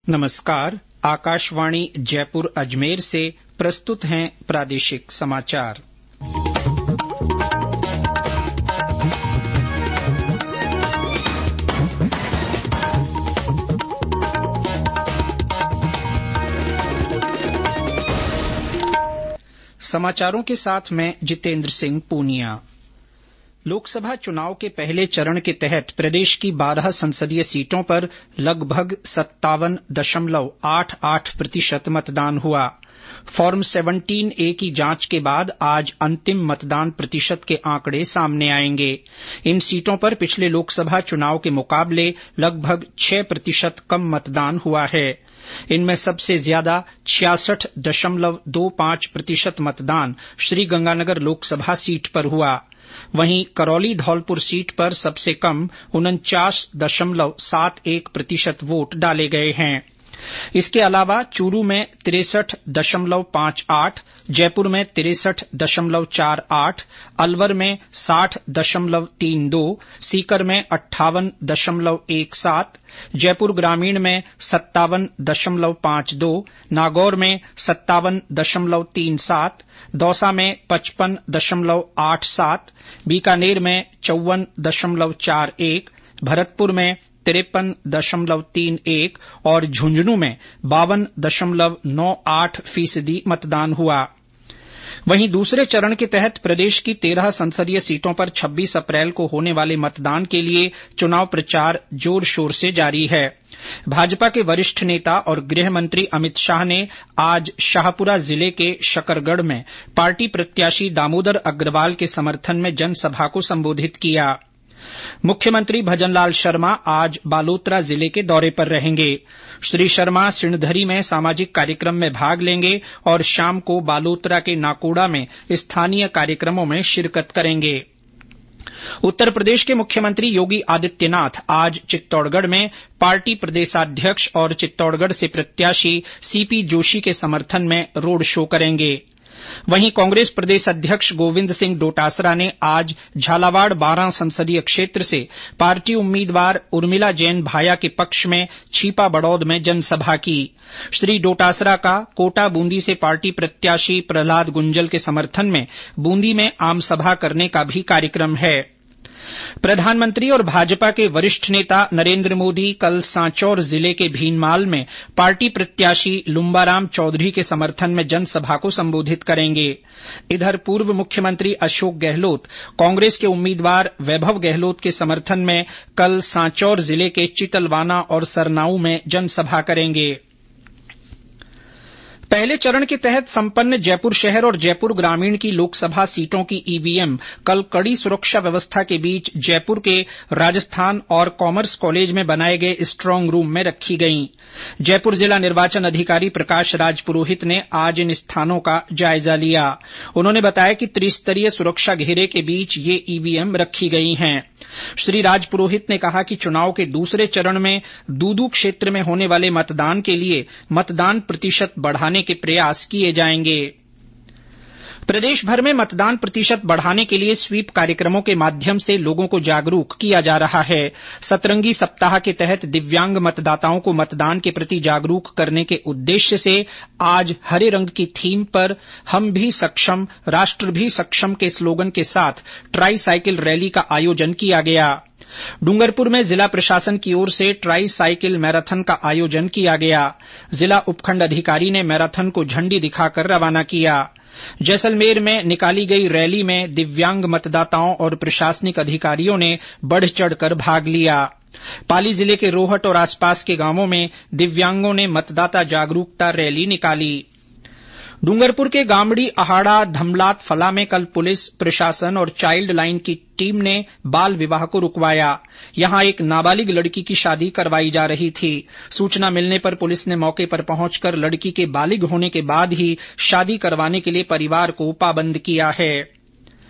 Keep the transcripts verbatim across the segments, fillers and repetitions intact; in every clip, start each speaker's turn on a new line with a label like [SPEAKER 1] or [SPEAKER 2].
[SPEAKER 1] नमस्कार। आकाशवाणी जयपुर अजमेर से प्रस्तुत हैं प्रादेशिक समाचार। समाचारों के साथ मैं जितेंद्र सिंह पूनिया। लोकसभा चुनाव के पहले चरण के तहत प्रदेश की बारह संसदीय सीटों पर लगभग सत्तावन दशमलव आठ आठ प्रतिशत मतदान हुआ। फॉर्म सत्रह ए की जांच के बाद आज अंतिम मतदान प्रतिशत के आंकड़े सामने आएंगे। इन सीटों पर पिछले लोकसभा चुनाव के मुकाबले लगभग छह प्रतिशत कम मतदान हुआ है। इनमें सबसे ज्यादा छियासठ दशमलव दो पांच प्रतिशत मतदान श्रीगंगानगर लोकसभा सीट पर हुआ। वहीं करौली धौलपुर सीट पर सबसे कम उनचास दशमलव सात एक प्रतिशत वोट डाले गए हैं। इसके अलावा चूरू में तिरसठ दशमलव पांच आठ, जयपुर में तिरसठ दशमलव चार आठ, अलवर में साठ दशमलव तीन दो, सीकर में अट्ठावन दशमलव एक सात, जयपुर ग्रामीण में सत्तावन दशमलव पांच दो, नागौर में सत्तावन दशमलव तीन सात, दौसा में पचपन दशमलव आठ सात, बीकानेर में चौवन दशमलव चार एक, भरतपुर में तिरपन दशमलव तीन एक और झुंझुनू में बावन दशमलव नौ आठ फीसदी मतदान हुआ। वहीं दूसरे चरण के तहत प्रदेश की तेरह संसदीय सीटों पर छब्बीस अप्रैल को होने वाले मतदान के लिए चुनाव प्रचार जोर शोर से जारी है। भाजपा के वरिष्ठ नेता और गृह मंत्री अमित शाह ने आज शाहपुरा जिले के शकरगढ़ में पार्टी प्रत्याशी दामोदर अग्रवाल के समर्थन में जनसभा को संबोधित किया। मुख्यमंत्री भजनलाल शर्मा आज बालोतरा जिले के दौरे पर रहेंगे। श्री शर्मा सिणधरी में सामाजिक कार्यक्रम में भाग लेंगे और शाम को बालोतरा के नाकोड़ा में स्थानीय कार्यक्रमों में शिरकत करेंगे। उत्तर प्रदेश के मुख्यमंत्री योगी आदित्यनाथ आज चित्तौड़गढ़ में पार्टी प्रदेशाध्यक्ष और चित्तौड़गढ़ से प्रत्याशी सीपी जोशी के समर्थन में रोड शो करेंगे। वहीं कांग्रेस प्रदेश अध्यक्ष गोविंद सिंह डोटासरा ने आज झालावाड़ बारां संसदीय क्षेत्र से पार्टी उम्मीदवार उर्मिला जैन भाया के पक्ष में छीपा बड़ौद में जनसभा की। श्री डोटासरा का कोटा बूंदी से पार्टी प्रत्याशी प्रहलाद गुंजल के समर्थन में बूंदी में आमसभा करने का भी कार्यक्रम है। प्रधानमंत्री और भाजपा के वरिष्ठ नेता नरेंद्र मोदी कल सांचौर जिले के भीनमाल में पार्टी प्रत्याशी लुम्बाराम चौधरी के समर्थन में जनसभा को संबोधित करेंगे। इधर पूर्व मुख्यमंत्री अशोक गहलोत कांग्रेस के उम्मीदवार वैभव गहलोत के समर्थन में कल सांचौर जिले के चितलवाना और सरनाऊ में जनसभा करेंगे। पहले चरण के तहत संपन्न जयपुर शहर और जयपुर ग्रामीण की लोकसभा सीटों की ईवीएम कल कड़ी सुरक्षा व्यवस्था के बीच जयपुर के राजस्थान और कॉमर्स कॉलेज में बनाए गए स्ट्रांग रूम में रखी गईं। जयपुर जिला निर्वाचन अधिकारी प्रकाश राज पुरोहित ने आज इन स्थानों का जायजा लिया। उन्होंने बताया कि त्रिस्तरीय सुरक्षा घेरे के बीच ये ईवीएम रखी गई हैं। श्री राज पुरोहित ने कहा कि चुनाव के दूसरे चरण में दूदू क्षेत्र में होने वाले मतदान के लिए मतदान प्रतिशत बढ़ाने के प्रयास किए जाएंगे। प्रदेश भर में मतदान प्रतिशत बढ़ाने के लिए स्वीप कार्यक्रमों के माध्यम से लोगों को जागरूक किया जा रहा है। सतरंगी सप्ताह के तहत दिव्यांग मतदाताओं को मतदान के प्रति जागरूक करने के उद्देश्य से आज हरे रंग की थीम पर हम भी सक्षम राष्ट्र भी सक्षम के स्लोगन के साथ ट्राई साइकिल रैली का आयोजन किया गया। डूंगरपुर में जिला प्रशासन की ओर से ट्राई साइकिल मैराथन का आयोजन किया गया। जिला उपखंड अधिकारी ने मैराथन को झंडी दिखाकर रवाना किया। जैसलमेर में निकाली गई रैली में दिव्यांग मतदाताओं और प्रशासनिक अधिकारियों ने बढ़ चढ़कर भाग लिया। पाली जिले के रोहट और आसपास के गांवों में दिव्यांगों ने मतदाता जागरूकता रैली निकाली। डूंगरपुर के गामड़ी अहाड़ा धमलात फला में कल पुलिस प्रशासन और चाइल्ड लाइन की टीम ने बाल विवाह को रुकवाया। यहां एक नाबालिग लड़की की शादी करवाई जा रही थी। सूचना मिलने पर पुलिस ने मौके पर पहुंचकर लड़की के बालिग होने के बाद ही शादी करवाने के लिए परिवार को पाबंद किया है।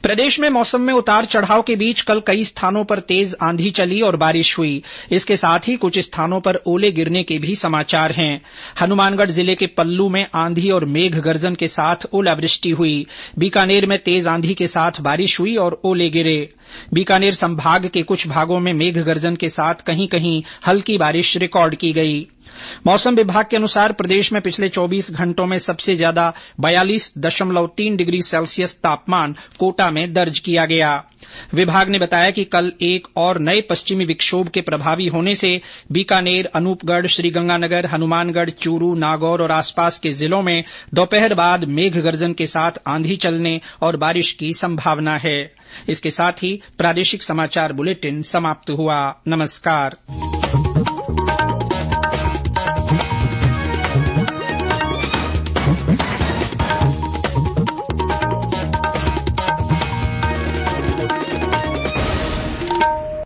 [SPEAKER 1] प्रदेश में मौसम में उतार चढ़ाव के बीच कल कई स्थानों पर तेज आंधी चली और बारिश हुई। इसके साथ ही कुछ स्थानों पर ओले गिरने के भी समाचार हैं। हनुमानगढ़ जिले के पल्लू में आंधी और मेघ गर्जन के साथ ओलावृष्टि हुई। बीकानेर में तेज आंधी के साथ बारिश हुई और ओले गिरे। बीकानेर संभाग के कुछ भागों में मेघ गर्जन के साथ कहीं कहीं हल्की बारिश रिकॉर्ड की गई। मौसम विभाग के अनुसार प्रदेश में पिछले चौबीस घंटों में सबसे ज्यादा बयालीस दशमलव तीन डिग्री सेल्सियस तापमान कोटा में दर्ज किया गया। विभाग ने बताया कि कल एक और नए पश्चिमी विक्षोभ के प्रभावी होने से बीकानेर, अनूपगढ़, श्रीगंगानगर, हनुमानगढ़, चूरू, नागौर और आसपास के जिलों में दोपहर बाद मेघ गर्जन के साथ आंधी चलने और बारिश की संभावना है। इसके साथ ही प्रादेशिक समाचार बुलेटिन समाप्त हुआ। नमस्कार।